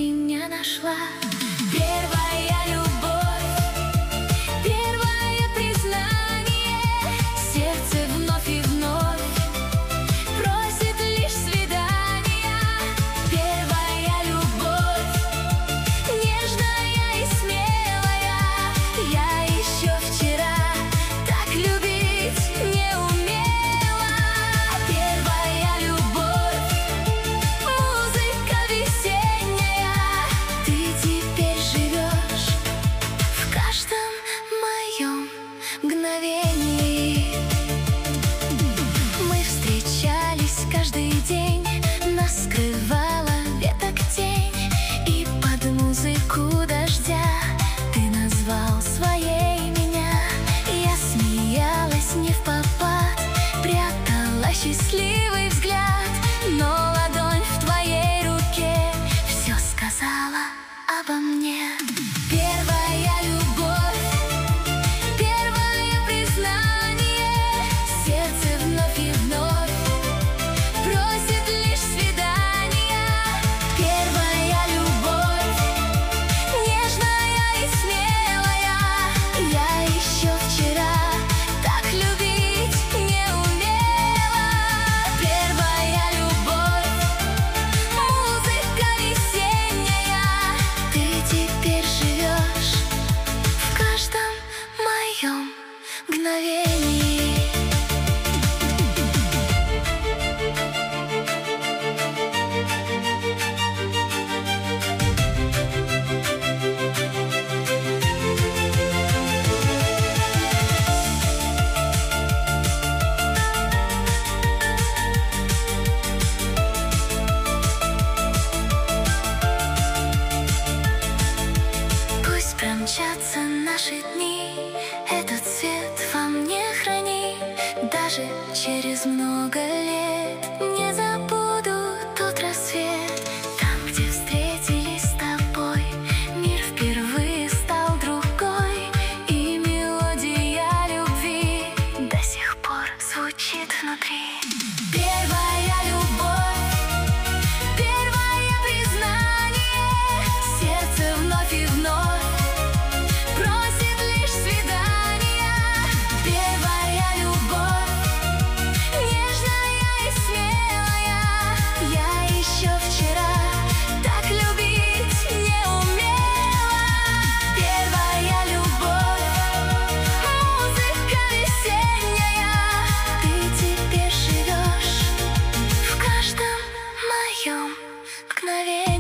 меня нашла. Первая любовь, первое признание, сердце вновь и вновь просит лишь свидания. Первая любовь, нежная и смелая, я еще вчера так любить не умела. Первая любовь, музыка весенняя, ты теперь живешь в каждом моем мгновении. Мы встречались каждый день, нас скрывала веток тень, и под музыку дождя ты назвал своей меня. Я смеялась не впопад, прятала счастливый взгляд, но ладонь в твоей руке все сказала обо мне. Первая любовь, первое признание, сердце вновь и вновь просит лишь свидания. Первая любовь, нежная и смелая, я еще вчера так любить не умела. Первая любовь, музыка весенняя, ты теперь живешь в каждом моем мгновении. Пусть промчатся наши дни, этот свет во мне храни. Даже через много лет не забуду тот рассвет. Там, где встретились с тобой, мир впервые стал другой, и мелодия любви до сих пор звучит внутри. Первая любовь, первое признание, сердце вновь и вновь просит лишь свидания. Первая любовь, нежная и смелая, я еще вчера так любить не умела. Первая любовь, музыка весенняя, ты теперь живешь в каждом моем мгновении.